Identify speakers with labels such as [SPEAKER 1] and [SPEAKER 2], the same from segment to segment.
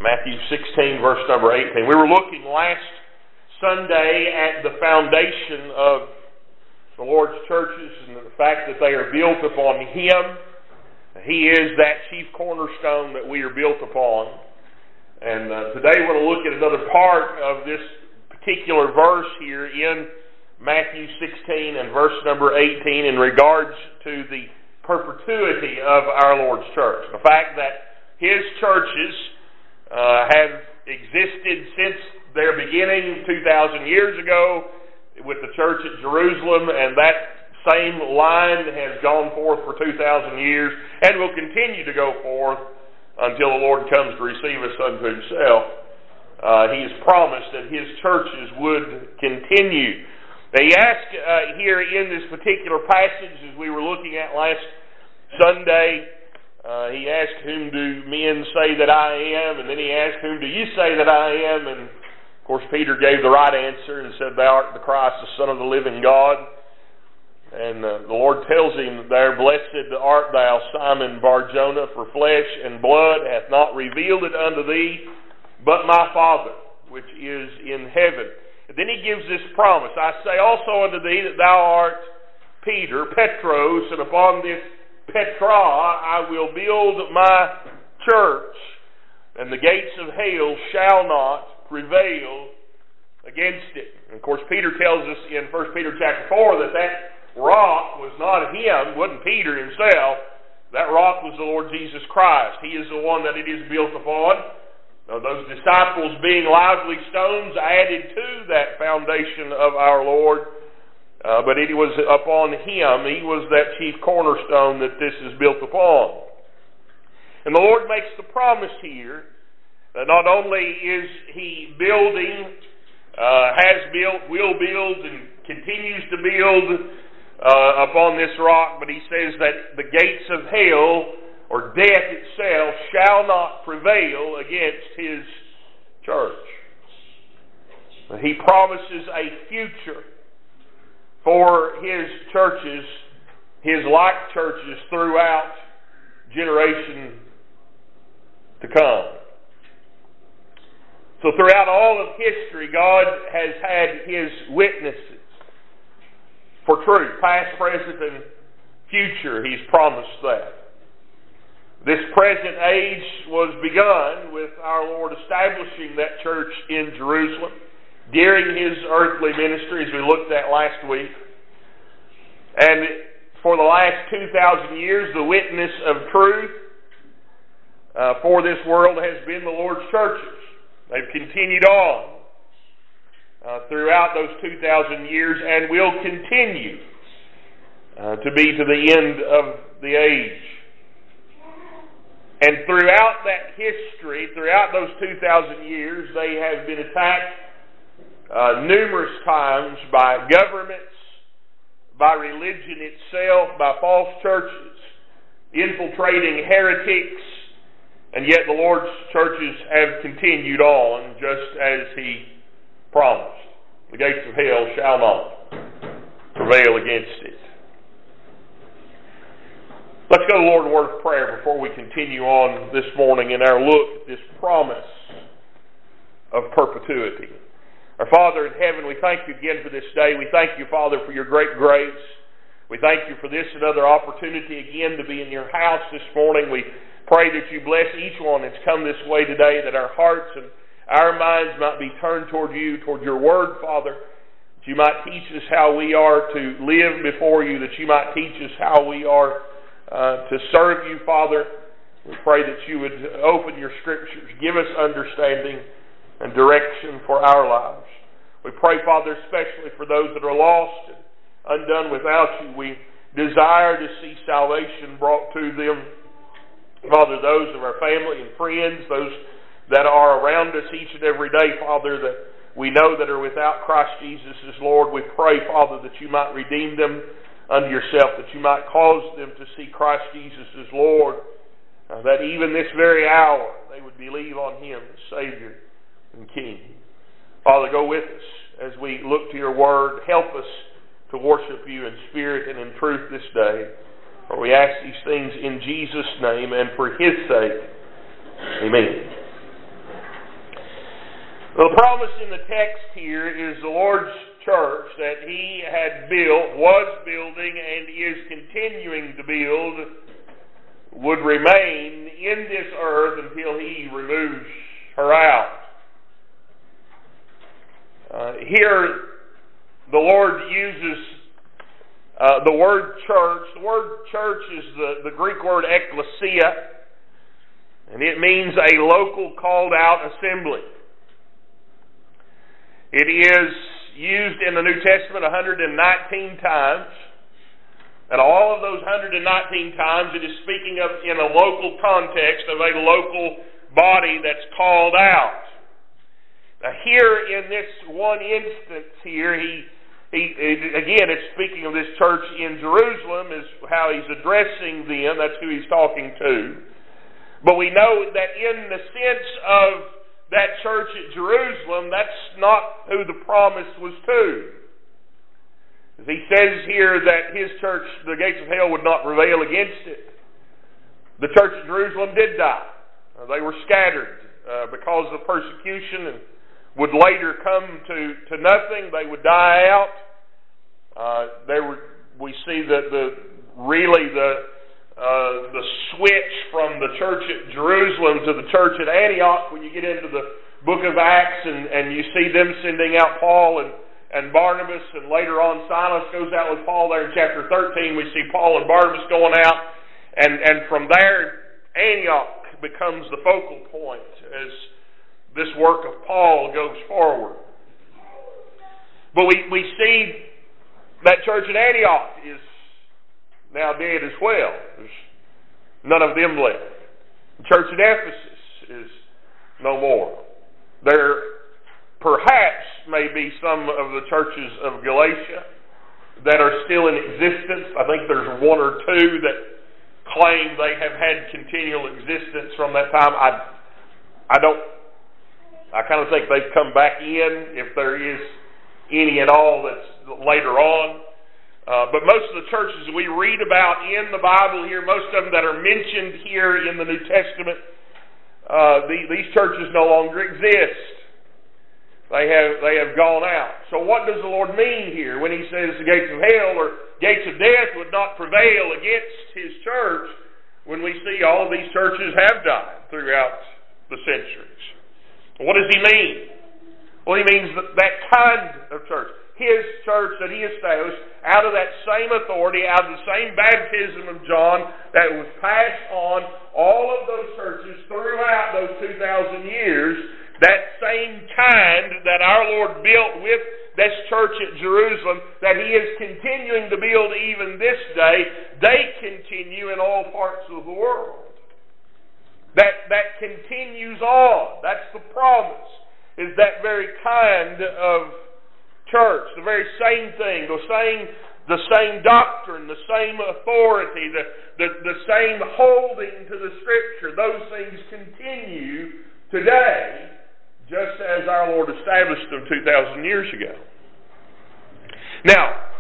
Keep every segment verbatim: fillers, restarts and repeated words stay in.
[SPEAKER 1] Matthew sixteen, verse number eighteen. We were looking last Sunday at the foundation of the Lord's churches and the fact that they are built upon Him. He is that chief cornerstone that we are built upon. And uh, today we're going to look at another part of this particular verse here in Matthew sixteen and verse number eighteen in regards to the perpetuity of our Lord's church. The fact that His churches uh, have existed since their beginning two thousand years ago with the church at Jerusalem, and that same line has gone forth for two thousand years and will continue to go forth until the Lord comes to receive us unto Himself. Uh, he has promised that His churches would continue. Now, He asked uh, here in this particular passage, as we were looking at last Sunday, uh, He asked, "Whom do men say that I am?" And then He asked, "Whom do you say that I am?" And of course, Peter gave the right answer and said, "Thou art the Christ, the Son of the living God." And uh, the Lord tells him there, "Blessed art thou, Simon Bar-Jonah, for flesh and blood hath not revealed it unto thee, but my Father, which is in heaven." And then he gives this promise, "I say also unto thee that thou art Peter, Petros, and upon this Petra I will build my church, and the gates of hell shall not prevail against it." And of course, Peter tells us in First Peter chapter four that that rock was not him, wasn't Peter himself. That rock was the Lord Jesus Christ. He is the one that it is built upon. Now, those disciples being lively stones added to that foundation of our Lord, uh, but it was upon Him. He was that chief cornerstone that this is built upon. And the Lord makes the promise here that not only is He building, uh, has built, will build, and continues to build Uh, upon this rock, but He says that the gates of hell, or death itself, shall not prevail against His church. He promises a future for His churches, His like churches, throughout generation to come. So throughout all of history, God has had His witnesses for truth, past, present, and future. He's promised that. This present age was begun with our Lord establishing that church in Jerusalem during His earthly ministry, as we looked at last week. And for the last two thousand years, the witness of truth uh, for this world has been the Lord's churches. They've continued on Uh, throughout those two thousand years, and will continue uh, to be to the end of the age. And throughout that history, throughout those two thousand years, they have been attacked uh, numerous times by governments, by religion itself, by false churches, infiltrating heretics, and yet the Lord's churches have continued on just as He promised. The gates of hell shall not prevail against it. Let's go to the Lord in a word of prayer before we continue on this morning in our look at this promise of perpetuity. Our Father in heaven, we thank You again for this day. We thank You, Father, for Your great grace. We thank You for this another opportunity again to be in Your house this morning. We pray that You bless each one that's come this way today, that our hearts and our minds might be turned toward You, toward Your Word, Father, that You might teach us how we are to live before You, that You might teach us how we are uh, to serve You, Father. We pray that You would open Your Scriptures, give us understanding and direction for our lives. We pray, Father, especially for those that are lost and undone without You. We desire to see salvation brought to them. Father, those of our family and friends, those that are around us each and every day, Father, that we know that are without Christ Jesus as Lord. We pray, Father, that You might redeem them unto Yourself, that You might cause them to see Christ Jesus as Lord, uh, that even this very hour they would believe on Him as Savior and King. Father, go with us as we look to Your Word. Help us to worship You in spirit and in truth this day. For we ask these things in Jesus' name and for His sake. Amen. The promise in the text here is the Lord's church that He had built, was building, and is continuing to build, would remain in this earth until He removes her out. Uh, here, the Lord uses uh, the word church. The word church is the, the Greek word ekklesia, and it means a local called out assembly. It is used in the New Testament one hundred nineteen times, and all of those one hundred nineteen times it is speaking of in a local context of a local body that's called out. Now here in this one instance here, he, he again it's speaking of this church in Jerusalem, is how he's addressing them. That's who he's talking to. But we know that in the sense of that church at Jerusalem, that's not who the promise was to. He says here that his church, the gates of hell would not prevail against it. The church at Jerusalem did die. Uh, they were scattered uh, because of persecution and would later come to, to nothing. They would die out. Uh, there were, we see that the really the Uh, the switch from the church at Jerusalem to the church at Antioch, when you get into the book of Acts and, and you see them sending out Paul and, and Barnabas, and later on Silas goes out with Paul there in chapter thirteen, we see Paul and Barnabas going out, and, and from there Antioch becomes the focal point as this work of Paul goes forward. But we, we see that church at Antioch is now dead as well. There's none of them left. The church at Ephesus is no more. There perhaps may be some of the churches of Galatia that are still in existence. I think there's one or two that claim they have had continual existence from that time. I, I don't, I kind of think they've come back in, if there is any at all that's later on. Uh, but most of the churches we read about in the Bible here, most of them that are mentioned here in the New Testament, uh, the, these churches no longer exist. They have they have gone out. So what does the Lord mean here when He says the gates of hell or gates of death would not prevail against His church, when we see all of these churches have died throughout the centuries? What does He mean? Well, He means that, that kind of church. His church that He established out of that same authority, out of the same baptism of John that was passed on all of those churches throughout those two thousand years, that same kind that our Lord built with this church at Jerusalem, that He is continuing to build even this day, they continue in all parts of the world. That, that continues on. That's the promise, is that very kind of church, the very same thing, the same, the same doctrine, the same authority, the, the, the same holding to the Scripture. Those things continue today, just as our Lord established them two thousand years ago. Now,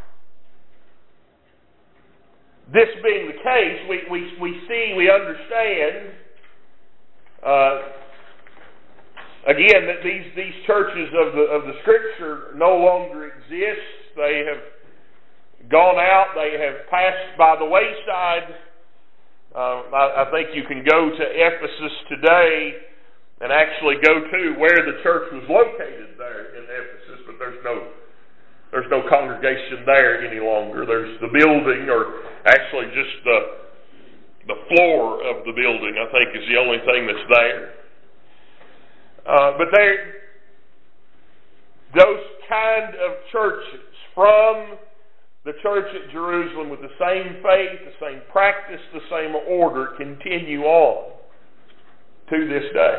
[SPEAKER 1] this being the case, we, we, we see, we understand, uh, again, that these, these churches of the of the Scripture no longer exist. They have gone out. They have passed by the wayside. Uh, I, I think you can go to Ephesus today and actually go to where the church was located there in Ephesus, but there's no there's no congregation there any longer. There's the building, or actually just the the floor of the building, I think, is the only thing that's there. Uh, but they, those kind of churches from the church at Jerusalem with the same faith, the same practice, the same order continue on to this day.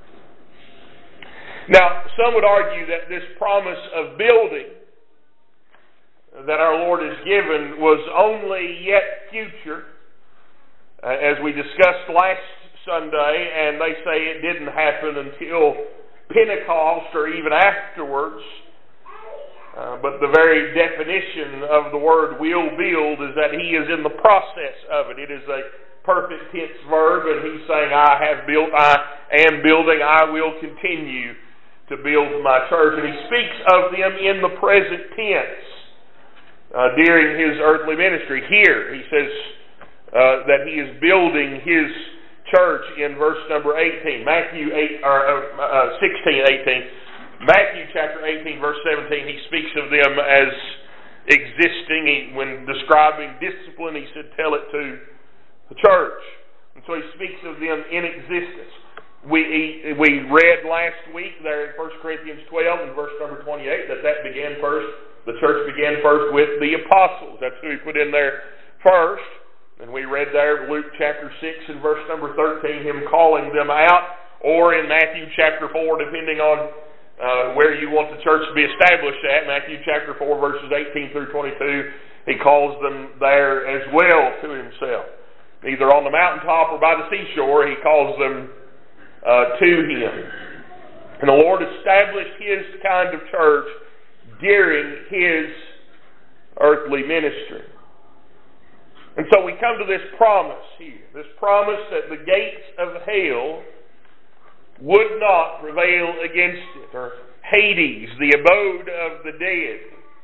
[SPEAKER 1] Now, some would argue that this promise of building that our Lord has given was only yet future, uh, as we discussed last Sunday, and they say it didn't happen until Pentecost or even afterwards. Uh, but the very definition of the word will build is that He is in the process of it. It is a perfect tense verb, and He's saying, I have built, I am building, I will continue to build my church. And he speaks of them in the present tense uh, during his earthly ministry. Here, he says uh, that he is building his church in verse number eighteen. Matthew eight, or uh, sixteen, eighteen. Matthew chapter eighteen, verse seventeen, he speaks of them as existing. He, when describing discipline, he said, tell it to the church. And so he speaks of them in existence. We he, we read last week there in First Corinthians twelve and verse number twenty-eight that that began first, the church began first with the apostles. That's who he put in there first. And we read there Luke chapter six and verse number thirteen, him calling them out, or in Matthew chapter four, depending on uh, where you want the church to be established at, Matthew chapter four, verses eighteen through twenty-two, he calls them there as well to himself. Either on the mountaintop or by the seashore, he calls them uh, to him. And the Lord established his kind of church during his earthly ministry. And so we come to this promise here, this promise that the gates of hell would not prevail against it, or Hades, the abode of the dead.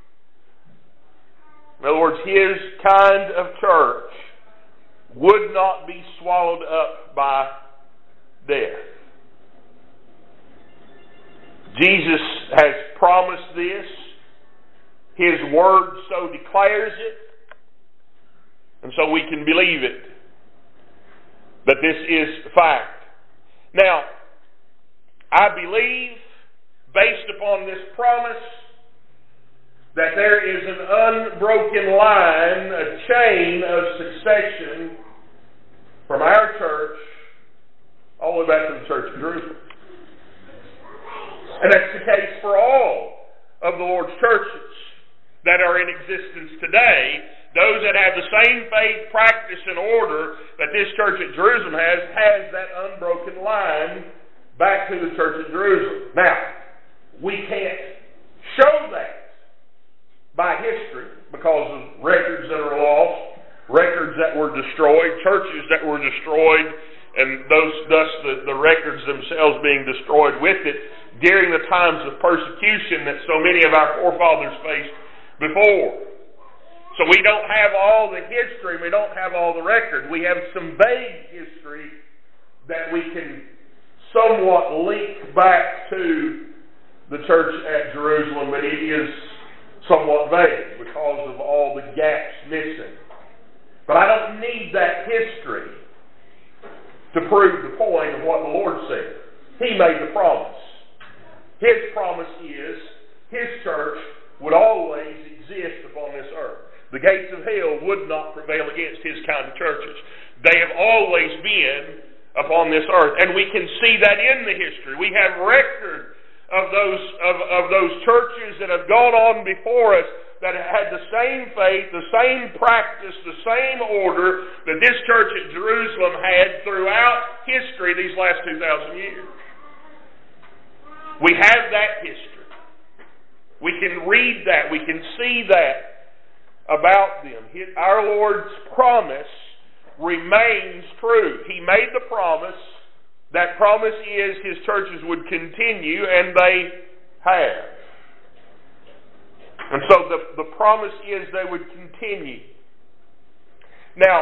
[SPEAKER 1] In other words, his kind of church would not be swallowed up by death. Jesus has promised this. His word so declares it. And so we can believe it, that this is fact. Now, I believe, based upon this promise, that there is an unbroken line, a chain of succession from our church all the way back to the Church of Jerusalem. And that's the case for all of the Lord's churches that are in existence today. Those that have the same faith, practice, and order that this church at Jerusalem has, has that unbroken line back to the church at Jerusalem. Now, we can't show that by history because of records that are lost, records that were destroyed, churches that were destroyed, and those thus the, the records themselves being destroyed with it during the times of persecution that so many of our forefathers faced before. So we don't have all the history, we don't have all the record. We have some vague history that we can somewhat link back to the church at Jerusalem, but it is somewhat vague because of all the gaps missing. But I don't need that history to prove the point of what the Lord said. He made the promise. His promise is his church would always exist upon this earth. The gates of hell would not prevail against his kind of churches. They have always been upon this earth. And we can see that in the history. We have record of those of, of those churches that have gone on before us that had the same faith, the same practice, the same order that this church at Jerusalem had throughout history these last two thousand years. We have that history. We can read that. We can see that about them. Our Lord's promise remains true. He made the promise. That promise is his churches would continue, and they have. And so the, the promise is they would continue. Now,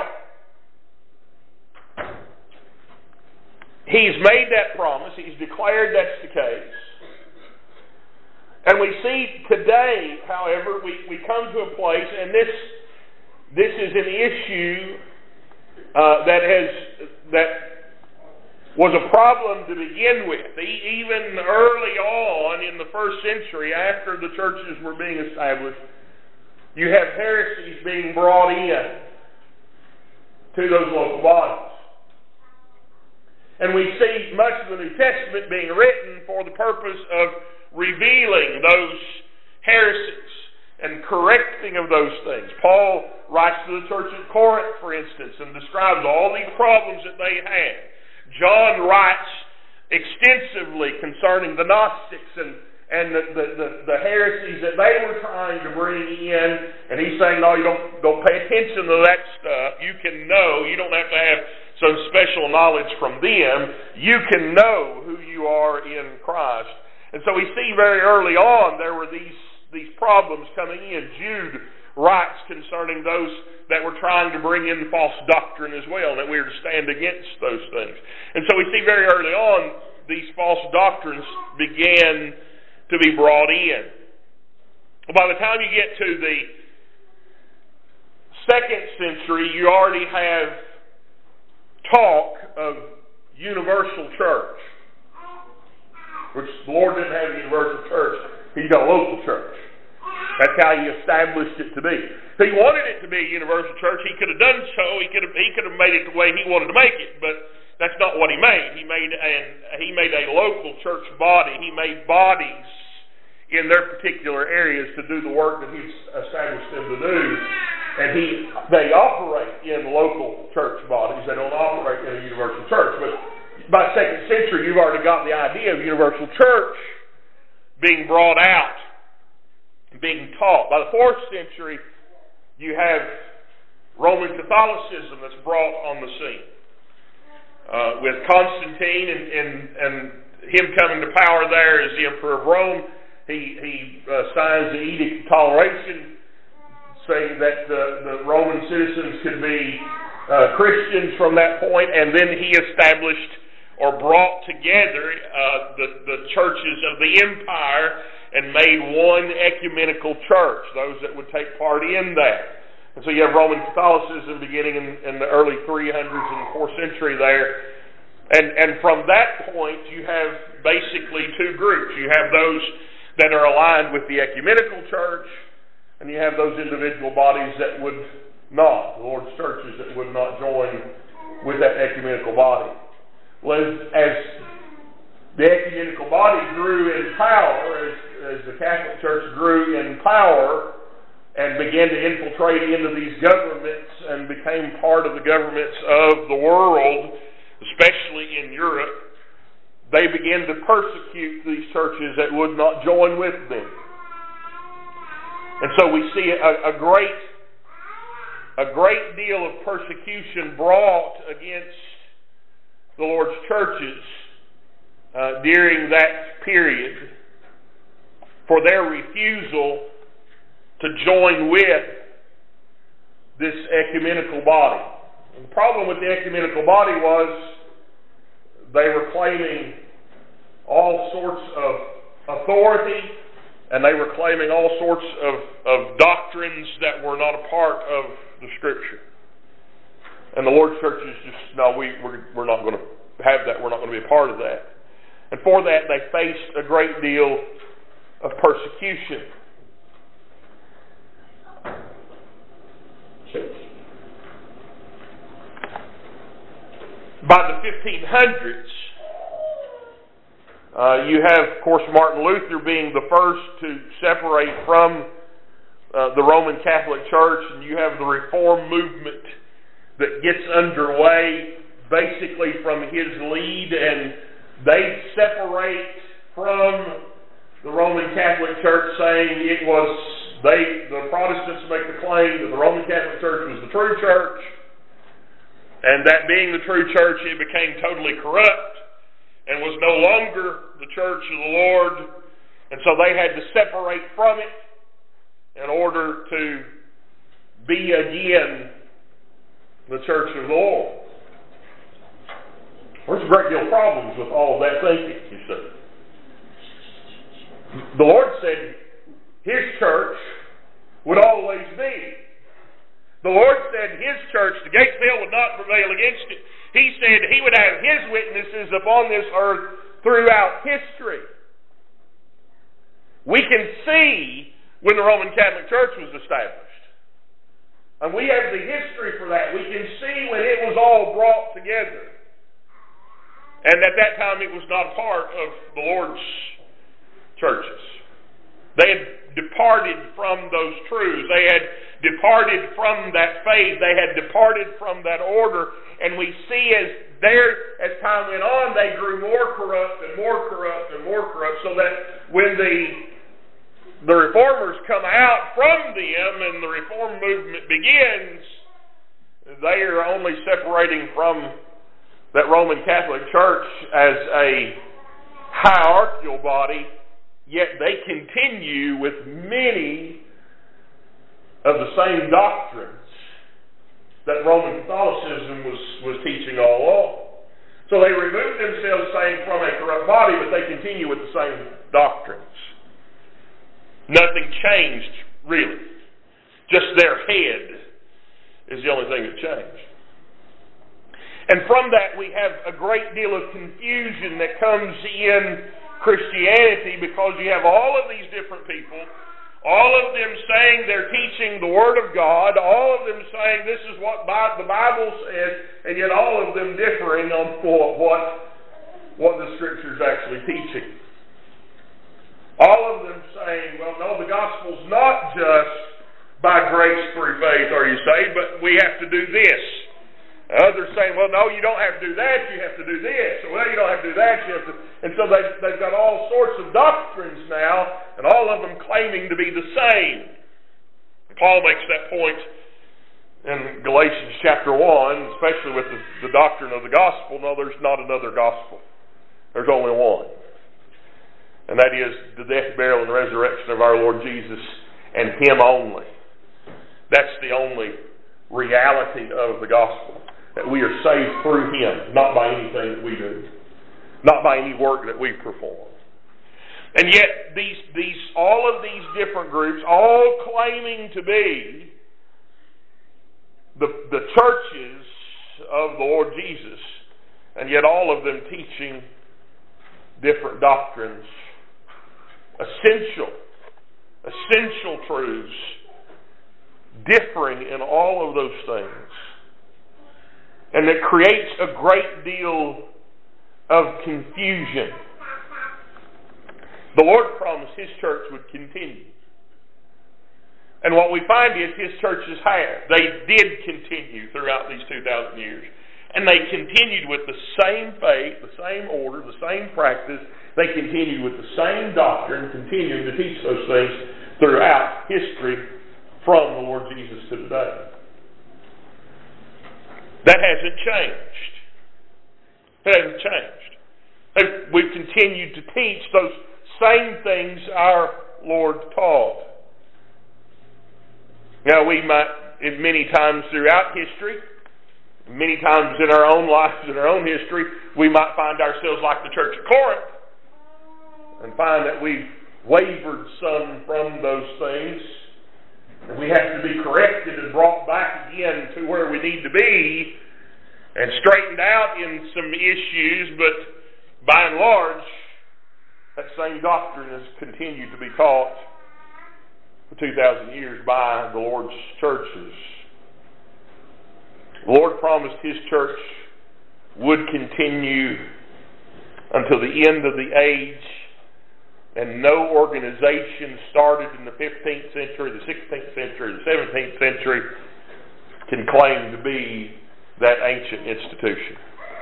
[SPEAKER 1] he's made that promise. He's declared that's the case. And we see today, however, we, we come to a place, and this this is an issue uh, that has that was a problem to begin with. Even early on in the first century, after the churches were being established, you have heresies being brought in to those local bodies. And we see much of the New Testament being written for the purpose of revealing those heresies and correcting of those things. Paul writes to the church at Corinth, for instance, and describes all these problems that they had. John writes extensively concerning the Gnostics and, and the, the, the, the heresies that they were trying to bring in, and he's saying, no, you don't, don't pay attention to that stuff. You can know. You don't have to have some special knowledge from them. You can know who you are in Christ. And so we see very early on there were these, these problems coming in. Jude writes concerning those that were trying to bring in false doctrine as well, and that we are to stand against those things. And so we see very early on these false doctrines began to be brought in. By the time you get to the second century, you already have talk of universal church, which the Lord didn't have a universal church. He's got a local church. That's how He established it to be. If He wanted it to be a universal church, He could have done so. He could have, he could have made it the way He wanted to make it, but that's not what He made. He made an, He made a local church body. He made bodies in their particular areas to do the work that He's established them to do. And he, they operate in local church bodies. They don't operate in a universal church. But by the second century, you've already got the idea of universal church being brought out, being taught. By the fourth century, you have Roman Catholicism that's brought on the scene. Uh, with Constantine and, and, and him coming to power there as the Emperor of Rome, he, he uh, signs the Edict of Toleration, saying that uh, the Roman citizens could be uh, Christians from that point, and then he established or brought together uh, the, the churches of the empire and made one ecumenical church, those that would take part in that. And so you have Roman Catholicism beginning in, in the early three hundreds and fourth century there. And, and from that point, you have basically two groups. You have those that are aligned with the ecumenical church, and you have those individual bodies that would not, the Lord's churches that would not join with that ecumenical body. Well, as, as the ecumenical body grew in power, as, as the Catholic Church grew in power and began to infiltrate into these governments and became part of the governments of the world, especially in Europe, they began to persecute these churches that would not join with them. And so we see a, a great a great deal of persecution brought against the Lord's churches uh, during that period for their refusal to join with this ecumenical body. And the problem with the ecumenical body was they were claiming all sorts of authority, and they were claiming all sorts of, of doctrines that were not a part of the Scripture. And the Lord's churches just, no, we, we're, we're not going to have that. We're not going to be a part of that. And for that, they faced a great deal of persecution. By the fifteen hundreds, uh, you have, of course, Martin Luther being the first to separate from uh, the Roman Catholic Church, and you have the Reform movement that gets underway basically from his lead, and they separate from the Roman Catholic Church, saying it was, they, the Protestants make the claim that the Roman Catholic Church was the true church, and that being the true church, it became totally corrupt and was no longer the church of the Lord, and so they had to separate from it in order to be again the church of the Lord. There's a great deal of problems with all of that thinking, you see. The Lord said His church would always be. The Lord said His church, the gates of hell would not prevail against it. He said He would have His witnesses upon this earth throughout history. We can see when the Roman Catholic Church was established. And we have the history for that. We can see when it was all brought together. And at that time it was not part of the Lord's churches. They had departed from those truths. They had departed from that faith. They had departed from that order. And we see as there, as time went on, they grew more corrupt and more corrupt and more corrupt, so that when the the reformers come out from them and the reform movement begins, they are only separating from that Roman Catholic Church as a hierarchical body yet they continue with many of the same doctrines that Roman Catholicism was, was teaching all along. So they remove themselves, saying, from a corrupt body, but they continue with the same doctrines. Nothing changed, really. Just their head is the only thing that changed. And from that we have a great deal of confusion that comes in Christianity, because you have all of these different people, all of them saying they're teaching the Word of God, all of them saying this is what the Bible says, and yet all of them differing on what, what the Scripture is actually teaching. All of them saying, well, no, the gospel's not just by grace through faith are you saved, but we have to do this. Others saying, well, no, you don't have to do that, you have to do this. Well, you don't have to do that, you have to... And so they've, they've got all sorts of doctrines now, and all of them claiming to be the same. Paul makes that point in Galatians chapter one, especially with the, the doctrine of the gospel. No, there's not another gospel. There's only one. And that is the death, burial, and resurrection of our Lord Jesus, and Him only. That's the only reality of the gospel. That we are saved through Him, not by anything that we do, not by any work that we perform. And yet, these, these, all of these different groups, all claiming to be the, the churches of the Lord Jesus, and yet all of them teaching different doctrines, essential, essential truths, differing in all of those things. And that creates a great deal of confusion. The Lord promised His church would continue. And what we find is His churches have. They did continue throughout these two thousand years. And they continued with the same faith, the same order, the same practice. They continued with the same doctrine, continuing to teach those things throughout history from the Lord Jesus to today. That hasn't changed. It hasn't changed. We've continued to teach those same things our Lord taught. Now, we might, in many times throughout history, many times in our own lives, in our own history, we might find ourselves like the church of Corinth and find that we've wavered some from those things. And we have to be corrected and brought back again to where we need to be and straightened out in some issues, but by and large, that same doctrine has continued to be taught for two thousand years by the Lord's churches. The Lord promised His church would continue until the end of the age. And no organization started in the fifteenth century, the sixteenth century, the seventeenth century can claim to be that ancient institution.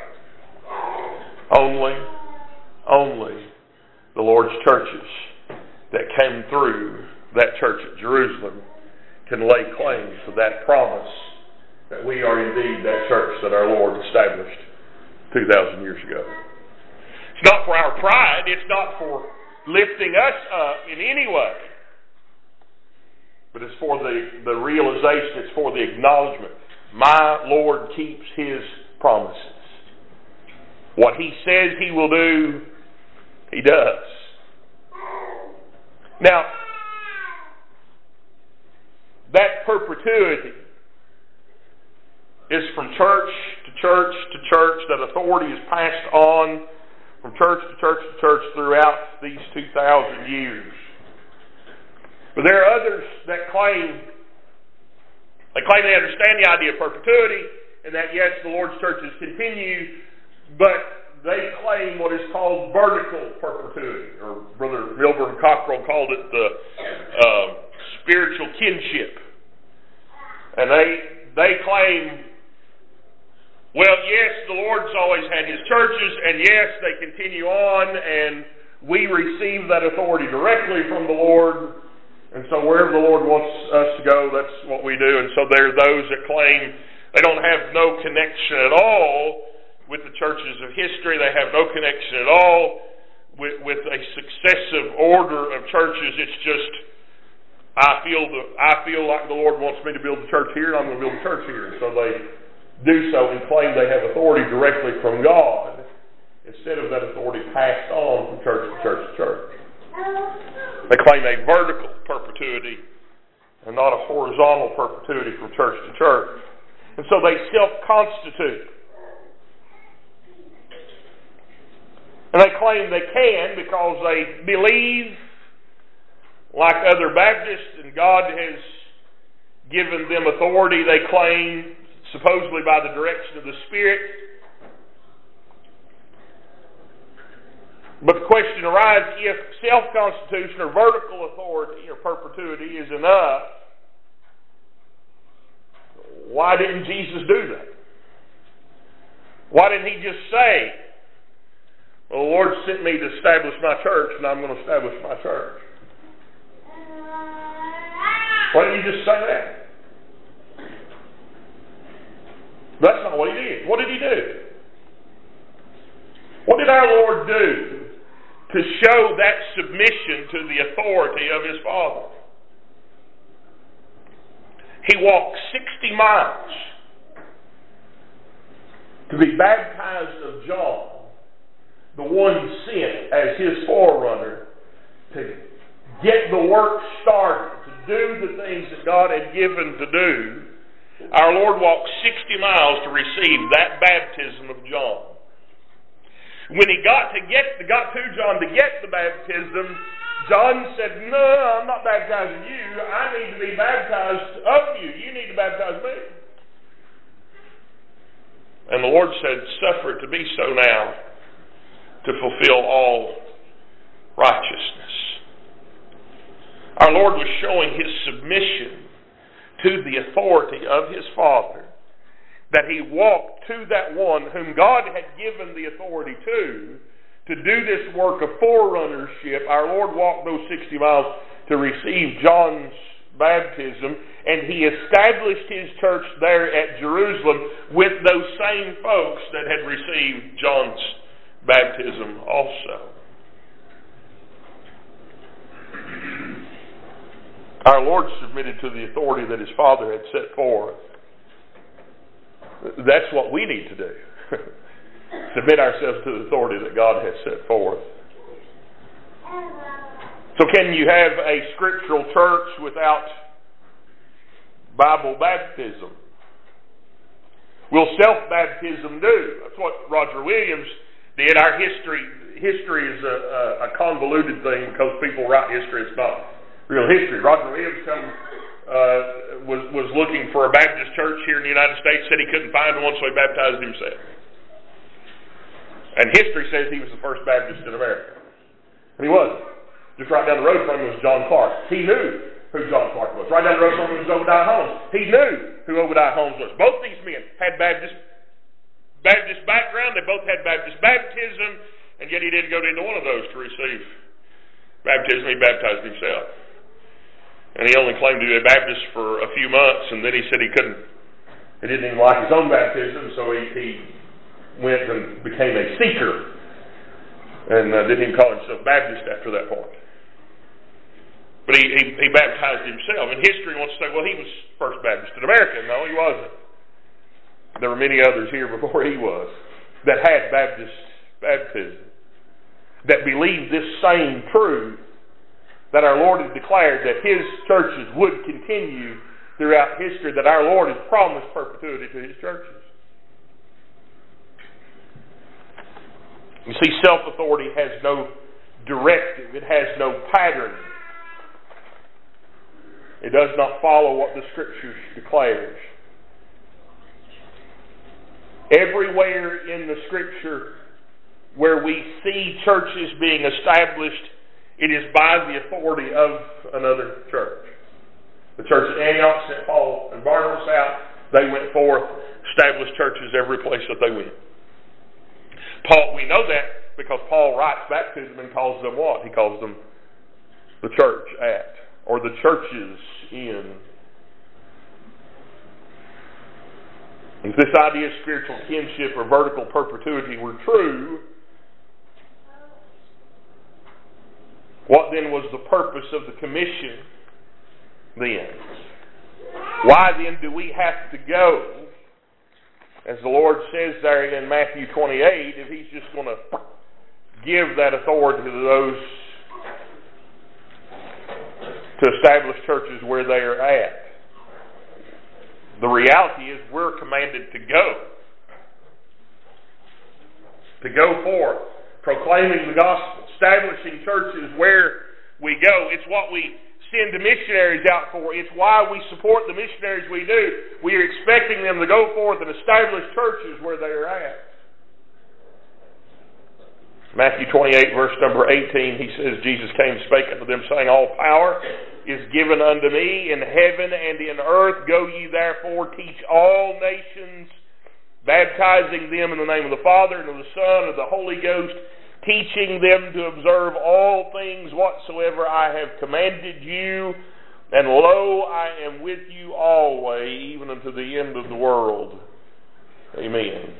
[SPEAKER 1] Only, only the Lord's churches that came through that church at Jerusalem can lay claim to that promise that we are indeed that church that our Lord established two thousand years ago. It's not for our pride, it's not for lifting us up in any way, but it's for the, the realization, it's for the acknowledgement. My Lord keeps His promises. What He says He will do, He does. Now, that perpetuity is from church to church to church. That authority is passed on from church to church to church throughout these two thousand years. But there are others that claim, they claim they understand the idea of perpetuity, and that yes, the Lord's churches continue, but they claim what is called vertical perpetuity, or Brother Milburn Cockrell called it the uh, spiritual kinship. And they they claim, well, yes, the Lord's always had His churches, and yes, they continue on, and we receive that authority directly from the Lord, and so wherever the Lord wants us to go, that's what we do. And so there are those that claim they don't have no connection at all with the churches of history. They have no connection at all with, with a successive order of churches. It's just, I feel the I feel like the Lord wants me to build a church here, and I'm going to build a church here. So they do so and claim they have authority directly from God, instead of that authority passed on from church to church to church. They claim a vertical perpetuity and not a horizontal perpetuity from church to church. And so they self-constitute. And they claim they can because they believe, like other Baptists, and God has given them authority, they claim, supposedly by the direction of the Spirit. But the question arises, if self-constitution or vertical authority or perpetuity is enough, why didn't Jesus do that? Why didn't He just say, well, the Lord sent me to establish my church, and I'm going to establish my church? Why didn't He just say that? That's not what He did. What did He do? What did our Lord do to show that submission to the authority of His Father? He walked sixty miles to be baptized of John, the one He sent as His forerunner to get the work started, to do the things that God had given to do. Our Lord walked sixty miles to receive that baptism of John. When He got to get got to John to get the baptism, John said, "No, I'm not baptizing you. I need to be baptized of you. You need to baptize me." And the Lord said, "Suffer it to be so now, to fulfill all righteousness." Our Lord was showing His submission to the authority of His Father, that He walked to that one whom God had given the authority to, to do this work of forerunnership. Our Lord walked those sixty miles to receive John's baptism, and He established His church there at Jerusalem with those same folks that had received John's baptism also. Our Lord submitted to the authority that His Father had set forth. That's what we need to do. Submit ourselves to the authority that God has set forth. So can you have a scriptural church without Bible baptism? Will self-baptism do? That's what Roger Williams did. Our history history is a, a convoluted thing because people write history. It's not real history. Roger Williams come, uh, was, was looking for a Baptist church here in the United States, said he couldn't find one, so he baptized himself. And history says he was the first Baptist in America. And he wasn't. Just right down the road from him was John Clark. He knew who John Clark was. Right down the road from him was Obadiah Holmes. He knew who Obadiah Holmes was. Both these men had Baptist Baptist background. They both had Baptist baptism, and yet he didn't go to either one of those to receive baptism. He baptized himself. And he only claimed to be a Baptist for a few months, and then he said he couldn't, he didn't even like his own baptism, so he, he went and became a seeker, and uh, didn't even call himself Baptist after that point. But he, he, he baptized himself. And history wants to say, well, he was first Baptist in America. No, he wasn't. There were many others here before he was that had Baptist baptism, that believed this same truth, that our Lord has declared that His churches would continue throughout history, that our Lord has promised perpetuity to His churches. You see, self-authority has no directive. It has no pattern. It does not follow what the Scripture declares. Everywhere in the Scripture where we see churches being established, it is by the authority of another church. The church at Antioch sent Paul and Barnabas out. They went forth, established churches every place that they went. Paul, we know that because Paul writes back to them and calls them what? He calls them the church at, or the churches in. If this idea of spiritual kinship or vertical perpetuity were true, what then was the purpose of the commission then? Why then do we have to go, as the Lord says there in Matthew twenty-eight, if He's just going to give that authority to those to establish churches where they are at? The reality is we're commanded to go. To go forth, proclaiming the gospel, establishing churches where we go. It's what we send the missionaries out for. It's why we support the missionaries we do. We are expecting them to go forth and establish churches where they are at. Matthew twenty-eight, verse number eighteen, he says, Jesus came and spake unto them, saying, All power is given unto me in heaven and in earth. Go ye therefore, teach all nations, baptizing them in the name of the Father and of the Son and of the Holy Ghost, teaching them to observe all things whatsoever I have commanded you. And lo, I am with you always, even unto the end of the world. Amen.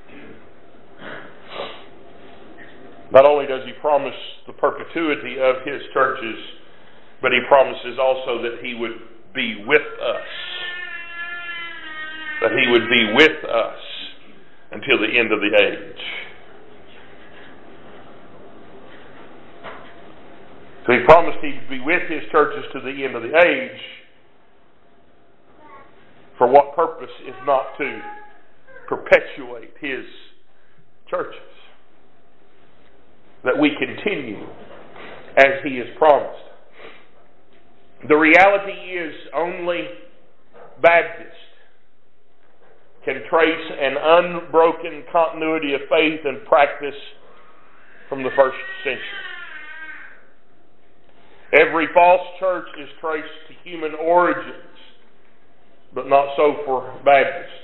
[SPEAKER 1] Not only does He promise the perpetuity of His churches, but He promises also that He would be with us. That He would be with us until the end of the age. So He promised He'd be with His churches to the end of the age. For what purpose if not to perpetuate His churches? That we continue as He has promised. The reality is only Baptists can trace an unbroken continuity of faith and practice from the first century. Every false church is traced to human origins, but not so for Baptists.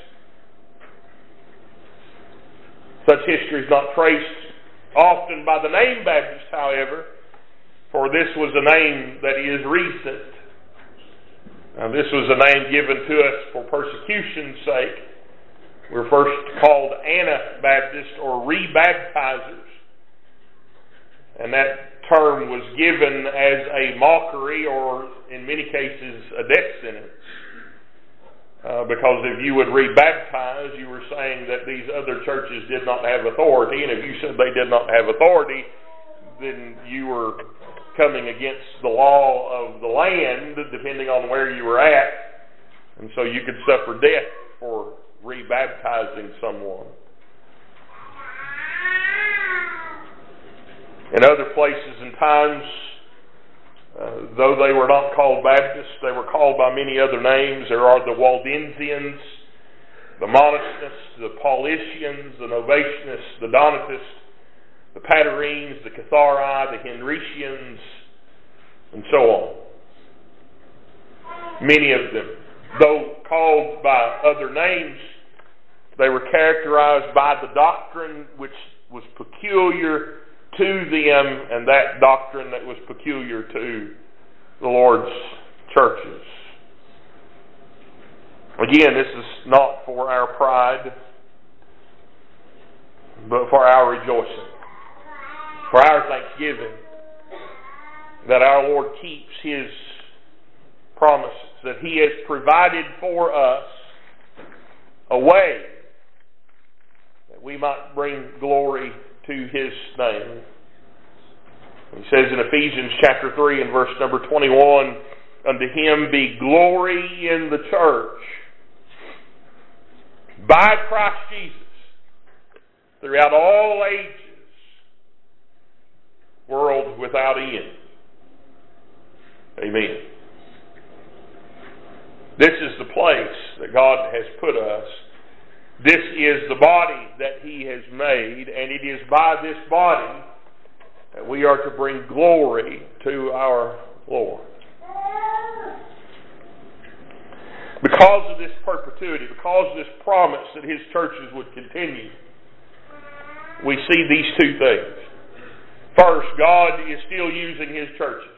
[SPEAKER 1] Such history is not traced often by the name Baptist, however, for this was a name that is recent. Now, this was a name given to us for persecution's sake. We're first called Anabaptists or rebaptizers. And that term was given as a mockery or, in many cases, a death sentence. Uh, because if you would rebaptize, you were saying that these other churches did not have authority, and if you said they did not have authority, then you were coming against the law of the land, depending on where you were at, and so you could suffer death for rebaptizing someone. In other places and times, Uh, though they were not called Baptists, they were called by many other names. There are the Waldensians, the Montanists, the Paulicians, the Novatianists, the Donatists, the Patarines, the Cathari, the Henricians, and so on. Many of them, though called by other names, they were characterized by the doctrine which was peculiar to them, and that doctrine that was peculiar to the Lord's churches. Again, this is not for our pride, but for our rejoicing, for our thanksgiving, that our Lord keeps His promises, that He has provided for us a way that we might bring glory to His name. He says in Ephesians chapter three and verse number twenty-one, unto Him be glory in the church by Christ Jesus throughout all ages, world without end. Amen. This is the place that God has put us. This is the body that He has made, and it is by this body that we are to bring glory to our Lord. Because of this perpetuity, because of this promise that His churches would continue, we see these two things. First, God is still using His churches.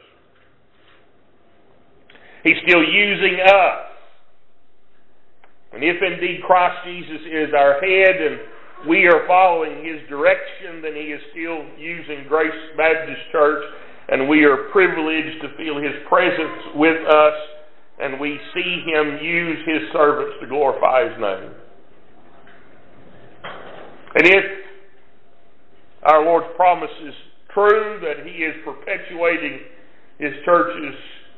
[SPEAKER 1] He's still using us. And if indeed Christ Jesus is our head and we are following His direction, then He is still using Grace Baptist Church and we are privileged to feel His presence with us, and we see Him use His servants to glorify His name. And if our Lord's promise is true, that He is perpetuating His churches,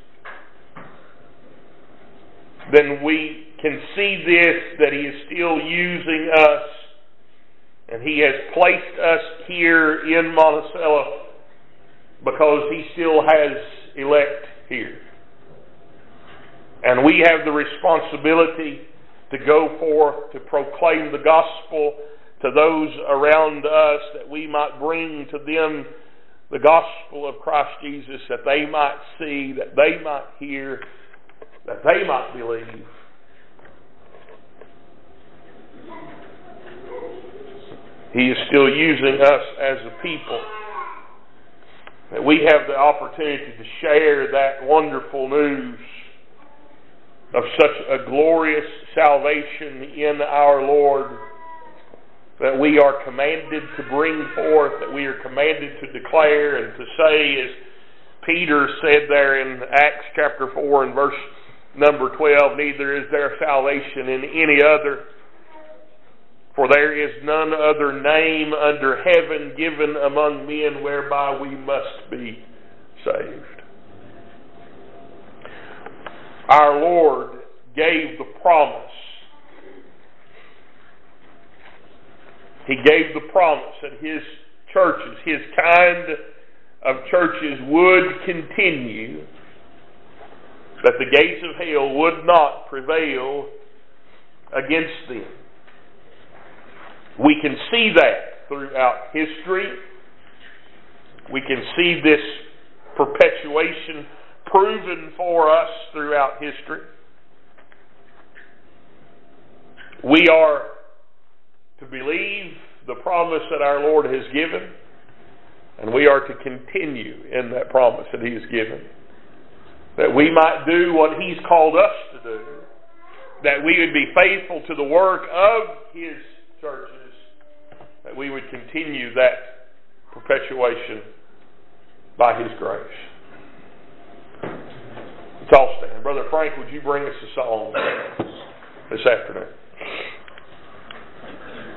[SPEAKER 1] then we can see this, that He is still using us, and He has placed us here in Monticello because He still has elect here. And we have the responsibility to go forth to proclaim the gospel to those around us, that we might bring to them the gospel of Christ Jesus, that they might see, that they might hear, that they might believe. He is still using us as a people, that we have the opportunity to share that wonderful news of such a glorious salvation in our Lord, that we are commanded to bring forth, that we are commanded to declare and to say, as Peter said there in Acts chapter four and verse number twelve, neither is there salvation in any other, for there is none other name under heaven given among men whereby we must be saved. Our Lord gave the promise. He gave the promise that His churches, His kind of churches, would continue, that the gates of hell would not prevail against them. We can see that throughout history. We can see this perpetuation proven for us throughout history. We are to believe the promise that our Lord has given, and we are to continue in that promise that He has given, that we might do what He's called us to do, that we would be faithful to the work of His churches, that we would continue that perpetuation by His grace. Let's all stand. Brother Frank, would you bring us a song this afternoon?